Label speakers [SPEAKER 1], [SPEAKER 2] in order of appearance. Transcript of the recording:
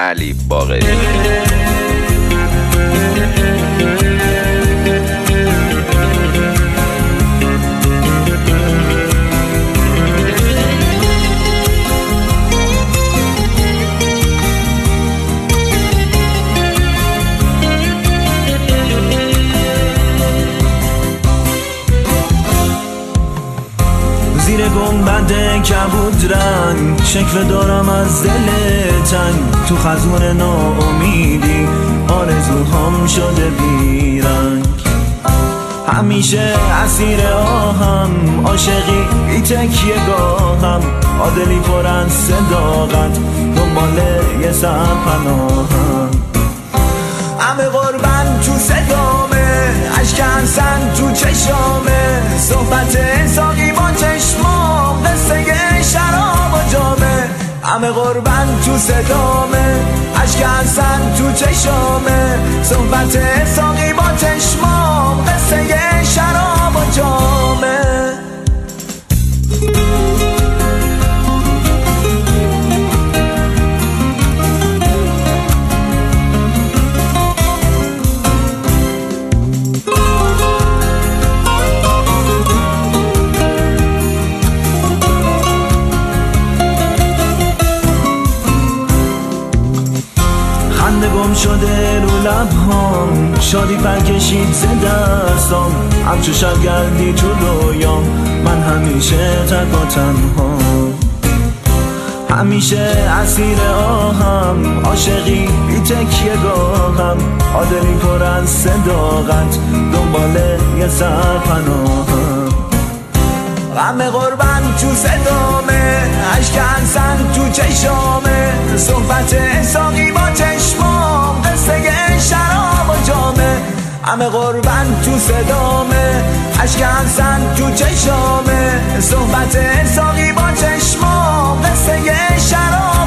[SPEAKER 1] علی باقری.
[SPEAKER 2] زیر گنبد کبود رنگ شکل دارم از دل تنگ، تو خزون ناامیدی آرزوهام شده بیرنگ. همیشه اسیر آهم، عاشقی بی تکیه گاهم، عادلی پر از صداقت دنبال یه سرپناهم. همه قربان تو صدامه، اشک حسن تو چشامه، صحبت ساقی با چشمام، قصه شراب و جامه. همه قربان تو صدامه، اشک حسن تو چشامه، صحبت ساقی با چشمام، قصه شراب و جامه. گم شده رو لبهام، شادی پرکشید ز دستام، همچو شب گردی تو رویام، من همیشه تک و تنها. همیشه اسیر آهم، عاشقی بی تکیه گاهم، عادلی پر از صداقت دنبال یه سرپناهم. غم قربان تو صدامه، اشک حسن تو چشامه، صحبت ساقی با چشمام، قصه شراب و جامه. همه قربان تو صدامه، اشک حسن تو چشامه، صحبت ساقی با چشمام، قصه شراب